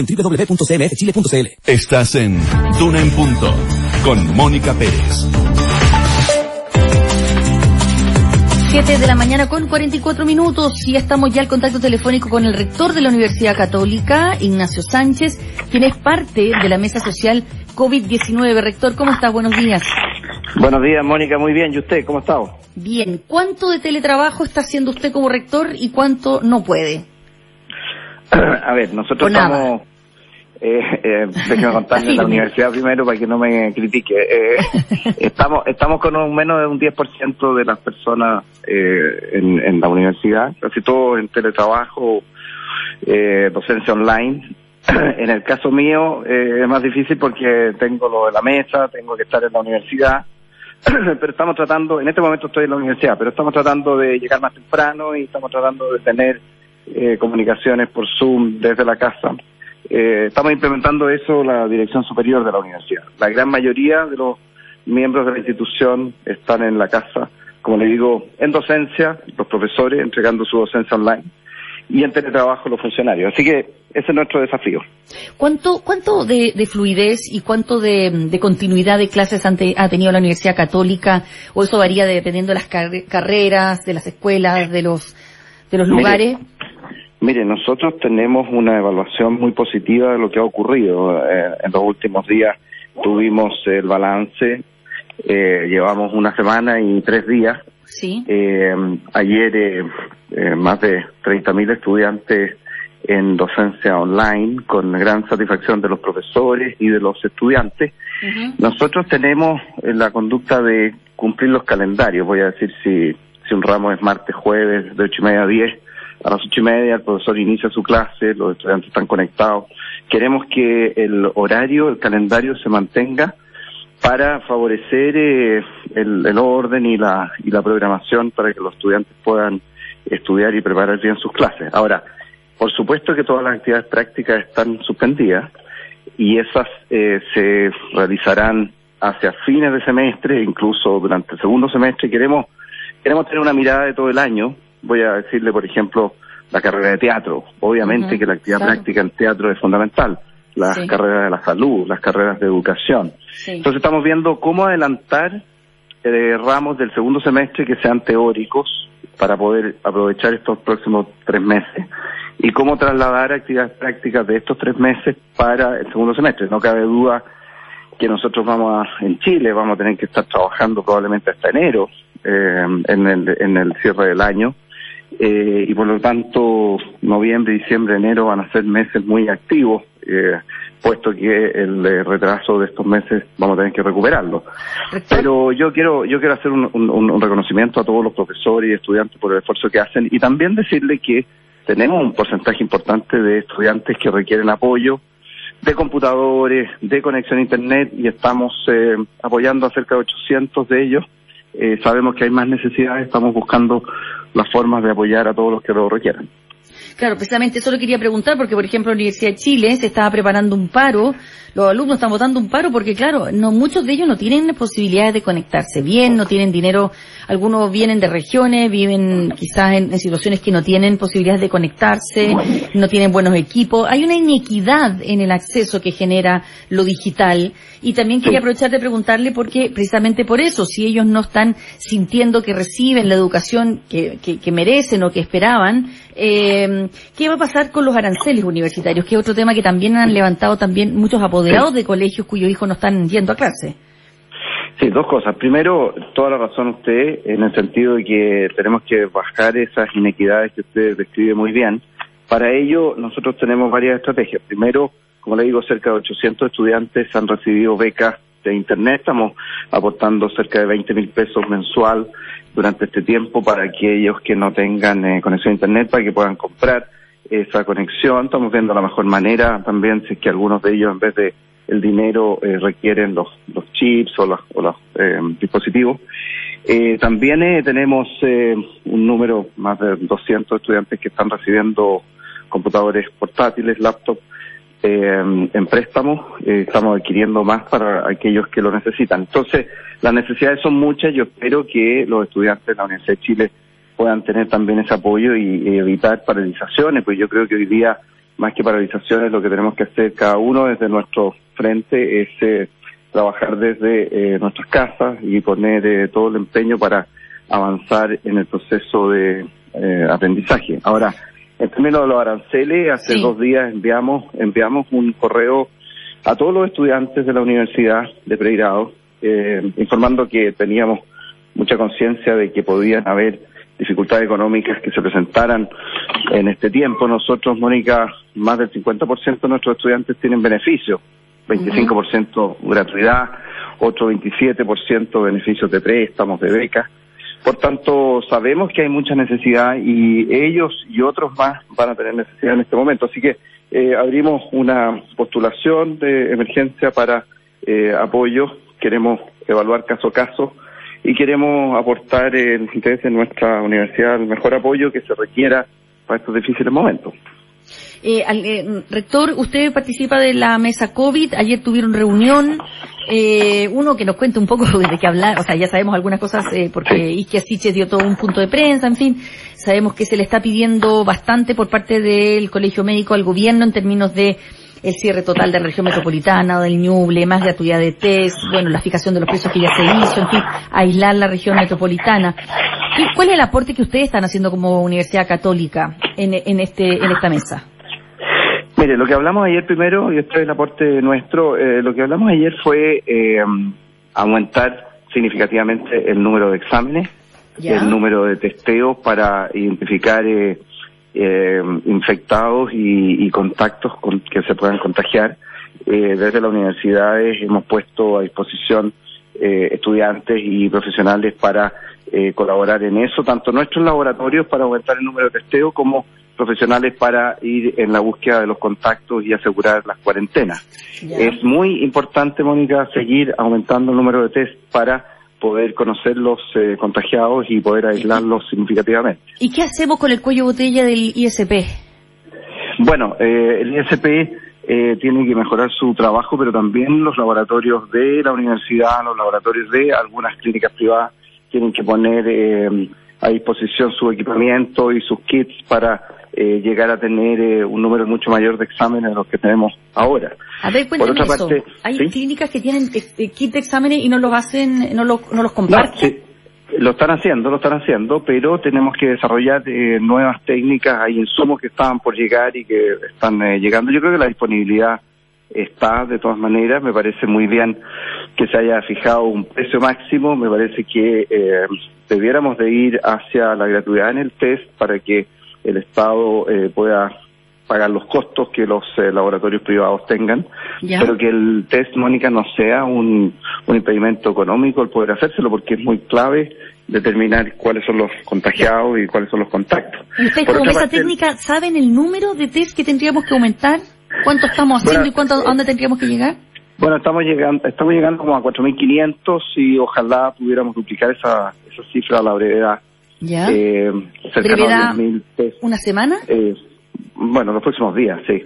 www.cmfchile.cl. Estás en Duna en Punto con Mónica Pérez. 7 de la mañana con 44 minutos y estamos ya al contacto telefónico con el rector de la Universidad Católica, Ignacio Sánchez, quien es parte de la mesa social COVID-19. Rector, ¿cómo estás? Buenos días. Buenos días, Mónica. Muy bien. ¿Y usted? ¿Cómo está? Bien. ¿Cuánto de teletrabajo está haciendo usted como rector y cuánto no puede? A ver, nosotros estamos... déjeme contarle la universidad primero para que no me critique. Estamos con menos de un 10% de las personas en la universidad, casi todo en teletrabajo, docencia online. En el caso mío es más difícil porque tengo lo de la mesa, tengo que estar en la universidad, pero estamos tratando, en este momento estoy en la universidad, pero estamos tratando de llegar más temprano y estamos tratando de tener comunicaciones por Zoom desde la casa. Estamos implementando eso la dirección superior de la universidad. La gran mayoría de los miembros de la institución están en la casa, como le digo, en docencia, los profesores entregando su docencia online, y en teletrabajo los funcionarios. Así que ese es nuestro desafío. ¿Cuánto de fluidez y cuánto de continuidad de clases ha tenido la Universidad Católica? ¿O eso varía dependiendo de las carreras, de las escuelas, de los lugares? Mire, nosotros tenemos una evaluación muy positiva de lo que ha ocurrido. En los últimos días tuvimos el balance, llevamos una semana y 3 días. Sí. Ayer más de 30.000 estudiantes en docencia online, con gran satisfacción de los profesores y de los estudiantes. Uh-huh. Nosotros tenemos la conducta de cumplir los calendarios. Voy a decir, si un ramo es martes, jueves, de 8:30 a 10, a las 8:30 el profesor inicia su clase, los estudiantes están conectados. Queremos que el horario, el calendario se mantenga para favorecer el orden y la programación para que los estudiantes puedan estudiar y preparar bien sus clases. Ahora, por supuesto que todas las actividades prácticas están suspendidas y esas se realizarán hacia fines de semestre, incluso durante el segundo semestre. Queremos tener una mirada de todo el año. Voy a decirle, por ejemplo, la carrera de teatro. Obviamente que la actividad práctica en teatro es fundamental. Las carreras de la salud, las carreras de educación. Sí. Entonces estamos viendo cómo adelantar ramos del segundo semestre que sean teóricos para poder aprovechar estos próximos 3 meses y cómo trasladar actividades prácticas de estos 3 meses para el segundo semestre. No cabe duda que nosotros en Chile vamos a tener que estar trabajando probablemente hasta enero en el cierre del año. Y por lo tanto noviembre, diciembre, enero van a ser meses muy activos, puesto que el retraso de estos meses vamos a tener que recuperarlo. Pero yo quiero hacer un reconocimiento a todos los profesores y estudiantes por el esfuerzo que hacen y también decirle que tenemos un porcentaje importante de estudiantes que requieren apoyo de computadores, de conexión a internet, y estamos apoyando a cerca de 800 de ellos. Sabemos que hay más necesidades, estamos buscando las formas de apoyar a todos los que lo requieran. Claro, precisamente eso lo quería preguntar, porque por ejemplo la Universidad de Chile se estaba preparando un paro, los alumnos están votando un paro porque claro, muchos de ellos no tienen posibilidades de conectarse bien, no tienen dinero, algunos vienen de regiones, viven quizás en situaciones que no tienen posibilidades de conectarse, no tienen buenos equipos, hay una inequidad en el acceso que genera lo digital, y también quería aprovechar de preguntarle porque precisamente por eso, si ellos no están sintiendo que reciben la educación que merecen o que esperaban, ¿qué va a pasar con los aranceles universitarios? Que es otro tema que también han levantado también muchos apoderados de colegios cuyos hijos no están yendo a clase. Sí, 2 cosas. Primero, toda la razón usted, en el sentido de que tenemos que bajar esas inequidades que usted describe muy bien. Para ello, nosotros tenemos varias estrategias. Primero, como le digo, cerca de 800 estudiantes han recibido becas de Internet. Estamos aportando cerca de 20.000 pesos mensual durante este tiempo para aquellos que no tengan conexión a Internet, para que puedan comprar esa conexión. Estamos viendo la mejor manera también, si es que algunos de ellos en vez de el dinero requieren los chips o los dispositivos. También tenemos un número más de 200 estudiantes que están recibiendo computadores portátiles, laptops, en préstamo. Estamos adquiriendo más para aquellos que lo necesitan. Entonces, las necesidades son muchas. Yo espero que los estudiantes de la Universidad de Chile puedan tener también ese apoyo y evitar paralizaciones, pues yo creo que hoy día más que paralizaciones, lo que tenemos que hacer cada uno desde nuestro frente es trabajar desde nuestras casas y poner todo el empeño para avanzar en el proceso de aprendizaje. Ahora, en términos de los aranceles, hace 2 días enviamos un correo a todos los estudiantes de la universidad de pregrado, informando que teníamos mucha conciencia de que podían haber dificultades económicas que se presentaran en este tiempo. Nosotros, Mónica, más del 50% de nuestros estudiantes tienen beneficios, 25% gratuidad, otro 27% beneficios de préstamos, de becas. Por tanto, sabemos que hay mucha necesidad y ellos y otros más van a tener necesidad en este momento. Así que abrimos una postulación de emergencia para apoyo. Queremos evaluar caso a caso y queremos aportar en interés de nuestra universidad el mejor apoyo que se requiera para estos difíciles momentos. Rector, usted participa de la mesa COVID, ayer tuvieron reunión, uno que nos cuente un poco de qué hablar, o sea, ya sabemos algunas cosas porque Isquia Siches dio todo un punto de prensa, en fin, sabemos que se le está pidiendo bastante por parte del Colegio Médico al gobierno en términos de el cierre total de la región metropolitana o del Ñuble, más gratuidad de test, bueno, la fijación de los precios que ya se hizo, en fin, aislar la región metropolitana. ¿Cuál es el aporte que ustedes están haciendo como Universidad Católica en esta mesa? Mire, lo que hablamos ayer primero, y esto es el aporte nuestro, lo que hablamos ayer fue aumentar significativamente el número de exámenes, el número de testeos para identificar infectados y contactos que se puedan contagiar. Desde las universidades hemos puesto a disposición estudiantes y profesionales para colaborar en eso, tanto nuestros laboratorios para aumentar el número de testeos como profesionales para ir en la búsqueda de los contactos y asegurar las cuarentenas. Es muy importante, Mónica, seguir aumentando el número de test para poder conocer los contagiados y poder aislarlos significativamente. ¿Y qué hacemos con el cuello botella del ISP? Bueno, el ISP tiene que mejorar su trabajo, pero también los laboratorios de la universidad, los laboratorios de algunas clínicas privadas tienen que poner a disposición su equipamiento y sus kits para llegar a tener un número mucho mayor de exámenes de los que tenemos ahora. A ver, cuéntame Por otra eso. parte, Hay clínicas que tienen kit de exámenes y no los hacen, no los comparten. No, sí, lo están haciendo, pero tenemos que desarrollar nuevas técnicas. Hay insumos que estaban por llegar y que están llegando. Yo creo que la disponibilidad está, de todas maneras. Me parece muy bien que se haya fijado un precio máximo. Me parece que debiéramos de ir hacia la gratuidad en el test para que el Estado pueda pagar los costos que los laboratorios privados tengan, pero que el test, Mónica, no sea un impedimento económico el poder hacérselo, porque es muy clave determinar cuáles son los contagiados y cuáles son los contactos. ¿Y ustedes como mesa técnica saben el número de test que tendríamos que aumentar? ¿Cuánto estamos haciendo y a dónde tendríamos que llegar? Bueno, estamos llegando como a 4.500 y ojalá pudiéramos duplicar esa cifra a la brevedad. ¿Ya? Cercano a 10.000 test. ¿Una semana? Bueno, los próximos días, sí.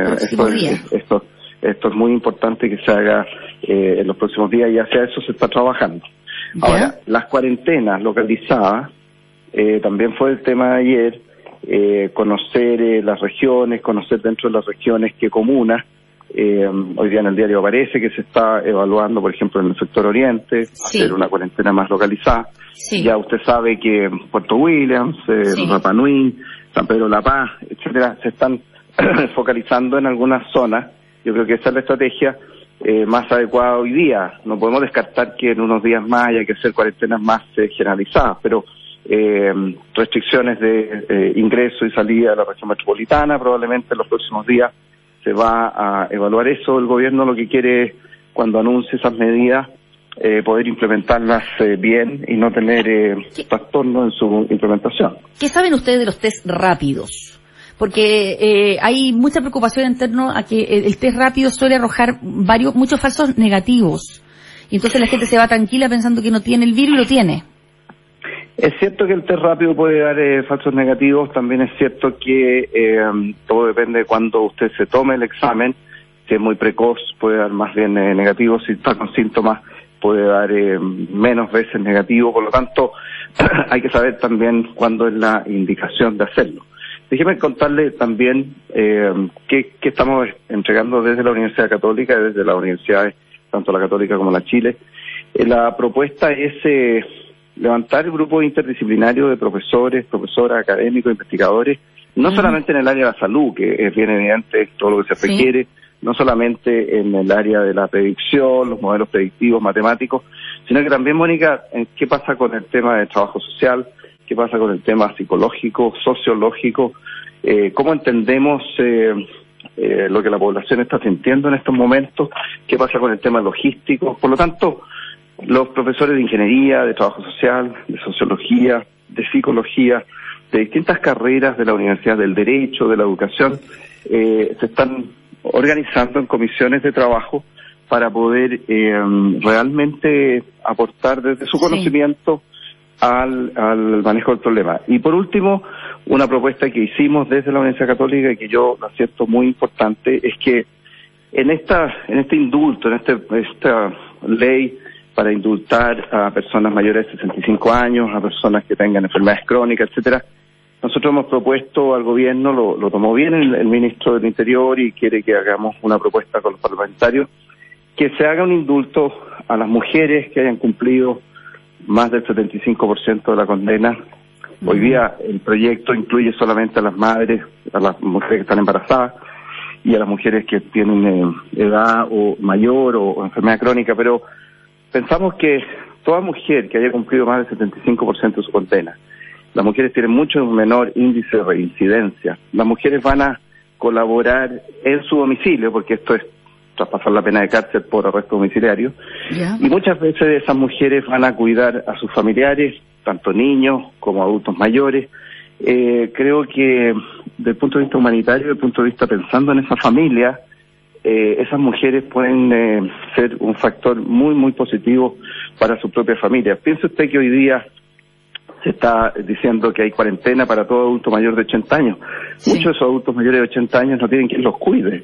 Esto es muy importante que se haga en los próximos días y hacia eso se está trabajando. ¿Ya? Ahora, las cuarentenas localizadas, también fue el tema de ayer, conocer las regiones, conocer dentro de las regiones qué comunas. Hoy día en el diario aparece que se está evaluando, por ejemplo, en el sector oriente, hacer una cuarentena más localizada. Sí. Ya usted sabe que Puerto Williams, Rapa Nui, San Pedro La Paz, etcétera, se están focalizando en algunas zonas. Yo creo que esa es la estrategia más adecuada hoy día. No podemos descartar que en unos días más haya que hacer cuarentenas más generalizadas, pero restricciones de ingreso y salida de la región metropolitana probablemente en los próximos días se va a evaluar eso. El gobierno lo que quiere es, cuando anuncie esas medidas, poder implementarlas bien y no tener trastorno en su implementación. ¿Qué saben ustedes de los test rápidos? Porque hay mucha preocupación en torno a que el test rápido suele arrojar muchos falsos negativos. Y entonces la gente se va tranquila pensando que no tiene el virus y lo tiene. Es cierto que el test rápido puede dar falsos negativos. También es cierto que todo depende de cuándo usted se tome el examen. Si es muy precoz puede dar más bien negativo. Si está con síntomas puede dar menos veces negativo. Por lo tanto, hay que saber también cuándo es la indicación de hacerlo. Déjeme contarle también qué estamos entregando desde la Universidad Católica, desde las universidades, tanto la Católica como la Chile. La propuesta es levantar el grupo interdisciplinario de profesores, profesoras, académicos, investigadores, no solamente en el área de la salud, que es bien evidente todo lo que se requiere, no solamente en el área de la predicción, los modelos predictivos, matemáticos, sino que también, Mónica, qué pasa con el tema del trabajo social, qué pasa con el tema psicológico, sociológico, cómo entendemos lo que la población está sintiendo en estos momentos, qué pasa con el tema logístico. Por lo tanto, los profesores de ingeniería, de trabajo social, de sociología, de psicología, de distintas carreras de la universidad, del derecho, de la educación, se están organizando en comisiones de trabajo para poder realmente aportar desde su conocimiento al manejo del problema. Y por último, una propuesta que hicimos desde la Universidad Católica y que yo la siento muy importante es que en este indulto, en esta ley para indultar a personas mayores de 65 años, a personas que tengan enfermedades crónicas, etcétera, nosotros hemos propuesto al gobierno, lo tomó bien el ministro del Interior y quiere que hagamos una propuesta con los parlamentarios, que se haga un indulto a las mujeres que hayan cumplido más del 75% de la condena. Hoy día el proyecto incluye solamente a las madres, a las mujeres que están embarazadas y a las mujeres que tienen edad o mayor o enfermedad crónica, pero pensamos que toda mujer que haya cumplido más del 75% de su condena, las mujeres tienen mucho menor índice de reincidencia, las mujeres van a colaborar en su domicilio, porque esto es traspasar la pena de cárcel por arresto domiciliario, y muchas veces esas mujeres van a cuidar a sus familiares, tanto niños como adultos mayores. Creo que desde el punto de vista humanitario, desde el punto de vista pensando en esa familia, esas mujeres pueden ser un factor muy, muy positivo para su propia familia. Piense usted que hoy día se está diciendo que hay cuarentena para todo adulto mayor de 80 años. Muchos de esos adultos mayores de 80 años no tienen quien los cuide.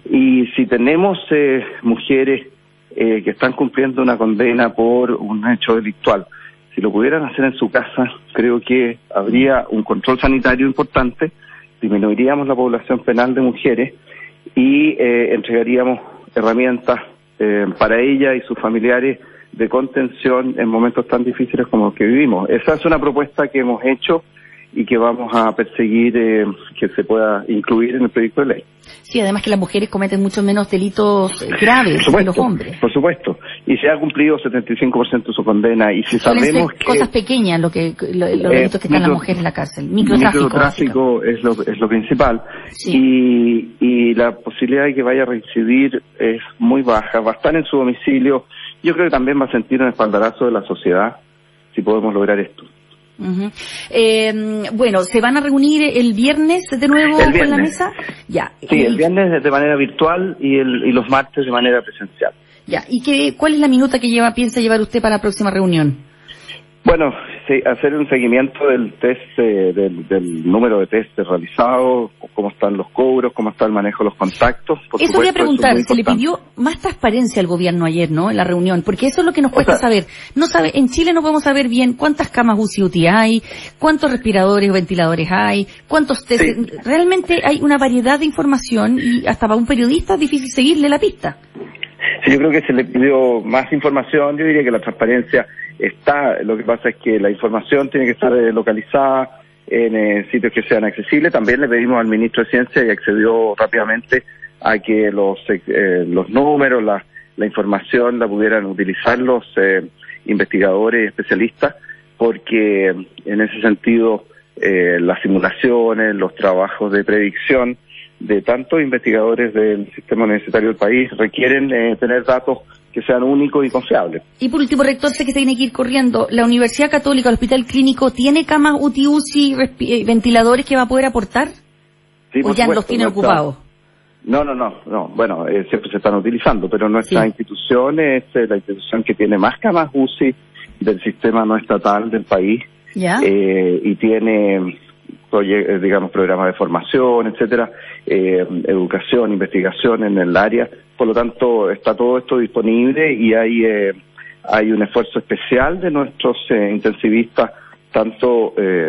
Y si tenemos mujeres que están cumpliendo una condena por un hecho delictual, si lo pudieran hacer en su casa, creo que habría un control sanitario importante, disminuiríamos la población penal de mujeres y entregaríamos herramientas para ella y sus familiares de contención en momentos tan difíciles como los que vivimos. Esa es una propuesta que hemos hecho y que vamos a perseguir que se pueda incluir en el proyecto de ley. Sí, además que las mujeres cometen muchos menos delitos graves que los hombres. Por supuesto. Y se ha cumplido 75% de su condena. Y si sabemos que cosas pequeñas los delitos que están las mujeres en la cárcel. Microtráfico es lo principal. Sí. Y la posibilidad de que vaya a reincidir es muy baja. Va a estar en su domicilio. Yo creo que también va a sentir un espaldarazo de la sociedad si podemos lograr esto. Bueno, ¿se van a reunir el viernes de nuevo con la mesa? Ya. Sí, el viernes de manera virtual y los martes de manera presencial. Ya. ¿Y cuál es la minuta que piensa llevar usted para la próxima reunión? Bueno, hacer un seguimiento del test, del número de test realizados, cómo están los cobros, cómo está el manejo de los contactos. Eso voy a preguntar, se le pidió más transparencia al gobierno ayer, ¿no?, en la reunión, porque eso es lo que nos cuesta saber. En Chile no podemos saber bien cuántas camas UCI hay, cuántos respiradores o ventiladores hay, cuántos test. Sí. Realmente hay una variedad de información y hasta para un periodista es difícil seguirle la pista. Sí, yo creo que se le pidió más información. Yo diría que la transparencia está. Lo que pasa es que la información tiene que estar localizada en sitios que sean accesibles. También le pedimos al ministro de Ciencia y accedió rápidamente a que los números, la información la pudieran utilizar los investigadores y especialistas, porque en ese sentido las simulaciones, los trabajos de predicción de tantos investigadores del sistema universitario del país requieren tener datos que sean únicos y confiables. Y por último, rector, sé que tiene que ir corriendo. ¿La Universidad Católica, el Hospital Clínico, tiene camas UCI, ventiladores que va a poder aportar? Sí, ¿O ya los tienen ocupados? No. Bueno, siempre se están utilizando, pero nuestra institución es la institución que tiene más camas UCI del sistema no estatal del país. ¿Ya? Y tiene programas de formación, etcétera, educación, investigación en el área. Por lo tanto, está todo esto disponible y hay un esfuerzo especial de nuestros intensivistas, tanto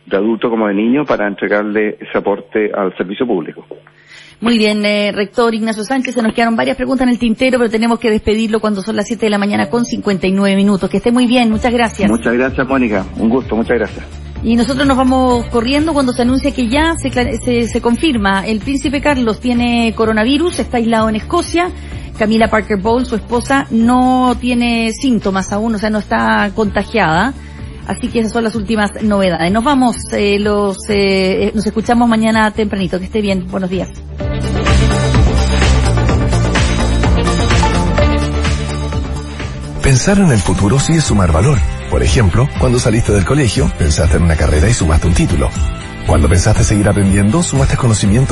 de adulto como de niño, para entregarle ese aporte al servicio público. Muy bien, rector Ignacio Sánchez, se nos quedaron varias preguntas en el tintero, pero tenemos que despedirlo cuando son las 7 de la mañana con 59 minutos. Que esté muy bien, muchas gracias. Muchas gracias, Mónica, un gusto, muchas gracias. Y nosotros nos vamos corriendo cuando se anuncia que ya se confirma. El príncipe Carlos tiene coronavirus, está aislado en Escocia. Camila Parker Bowles, su esposa, no tiene síntomas aún, o sea, no está contagiada. Así que esas son las últimas novedades. Nos vamos, nos escuchamos mañana tempranito. Que esté bien, buenos días. Pensar en el futuro sí es sumar valor. Por ejemplo, cuando saliste del colegio, pensaste en una carrera y sumaste un título. Cuando pensaste seguir aprendiendo, sumaste conocimiento